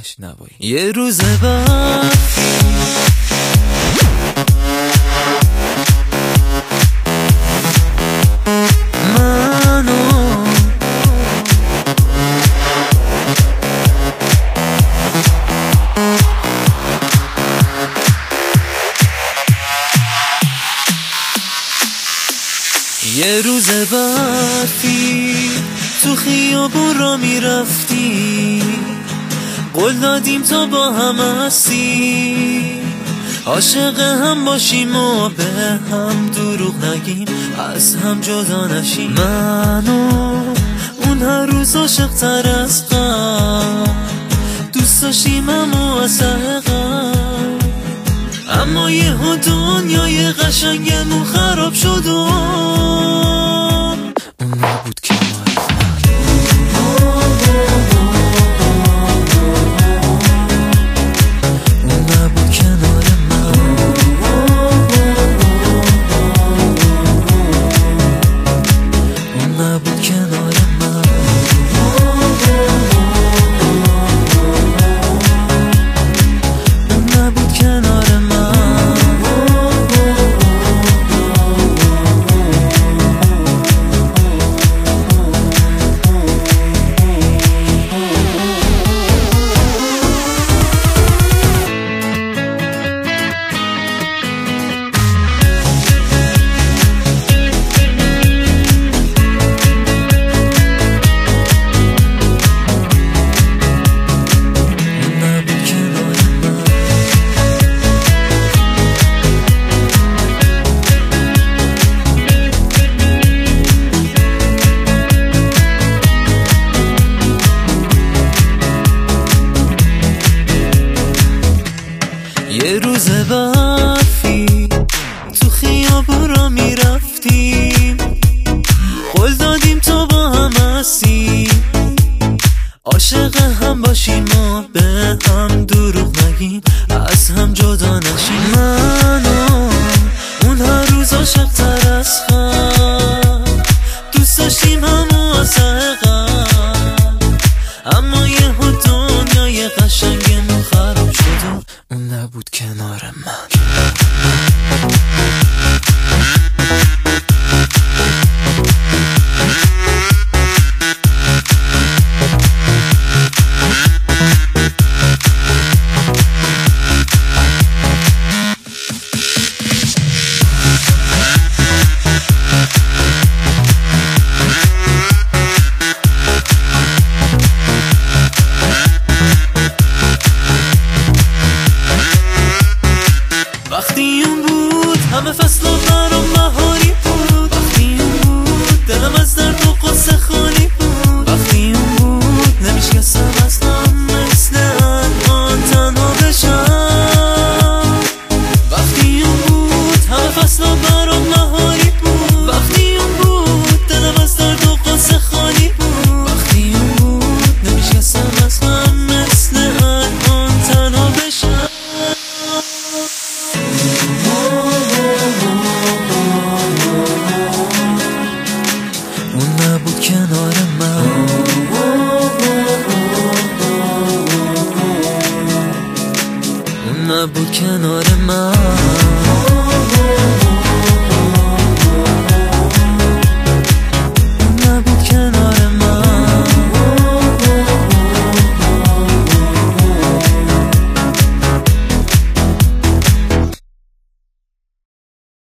نوایی. یه روز بعد یه روز برفی تو خیابون را میرفتی، قول دادیم تا با هم هستی، عاشق هم باشیم و به هم دروغ نگیم، از هم جدا نشیم. من و اون هر روز عاشق تر از قبل، دوست داشتیم اما از قبل، اما یهو دنیای قشنگمون خراب شد و اون نبود کنار من. اون نبود کنار من. اون نبود کنار من. اون نبود کنار من. یه روز برفی تو خیابون را میرفتیم، قول دادیم تا با هم هستیم، عاشق هم باشیم و به هم دروغ نگیم، از هم جدا نشیم. من و اون هر روز عاشق تر از خود، دوست داشتیم همو از قبل، اما یهو دنیای قشنگمون خراب شد و اون نبود کنار من. وقتی اون بود همه فصل و برام بهاری بود، وقتی اون بود دلم از درد و قصه خالی بود، وقتی اون بود نمیشکستم از غم مثل الان تنها بشم، وقتی اون بود همه فصل و برام بهاری بود، وقتی اون بود دلم از درد و قصه خالی بود، وقتی اون بود نمیشکستم از غم مثل الان تنها بشم. اون نبود کنار من. اون نبود کنار من.